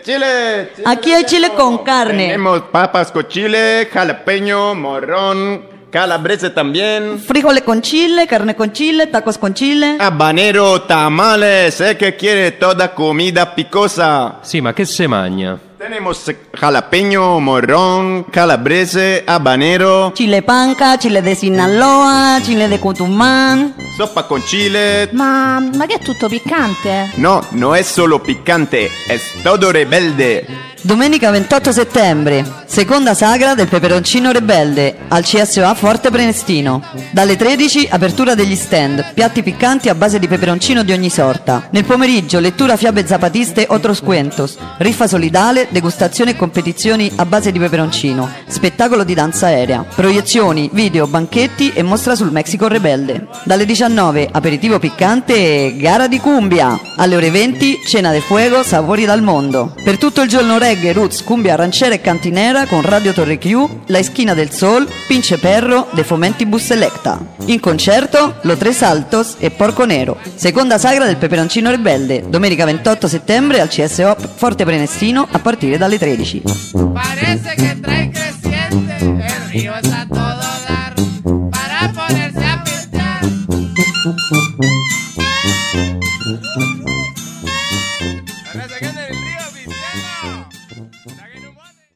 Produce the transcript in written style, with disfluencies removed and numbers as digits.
chile. Aquí hay chile con carne. Tenemos papas con chile, jalapeño, morrón, calabrese también. Frijoles con chile, carne con chile, tacos con chile. Habanero, tamales, sé que quiere toda comida picosa. Sì, ma che se magna? Tenemos jalapeño, morrón, calabrese, habanero, Chile panca, chile de Sinaloa, chile de Cutumán. sopa con chile. Ma che è tutto piccante? No, no es solo picante, es todo rebelde. Domenica 28 settembre, seconda sagra del peperoncino rebelde al CSOA Forte Prenestino. Dalle 13 apertura degli stand, piatti piccanti a base di peperoncino di ogni sorta. Nel pomeriggio lettura fiabe zapatiste otros cuentos, riffa solidale, degustazioni e competizioni a base di peperoncino, spettacolo di danza aerea, proiezioni, video, banchetti e mostra sul Mexico rebelde. Dalle 19 aperitivo piccante e gara di cumbia. Alle ore 20 cena de fuego, sapori dal mondo. Per tutto il giorno reggae, roots, cumbia aranciera e cantinera con Radio Torre Q, La Esquina del Sol, Pinche Perro, De Fomentibus Selecta. In concerto Lo Tres Saltos e Porco Nero. Seconda sagra del peperoncino rebelde, domenica 28 settembre al CSO Forte Prenestino a partire dalle 13. Parece que trae creciente, el río está a todo dar para ponerse a pintar.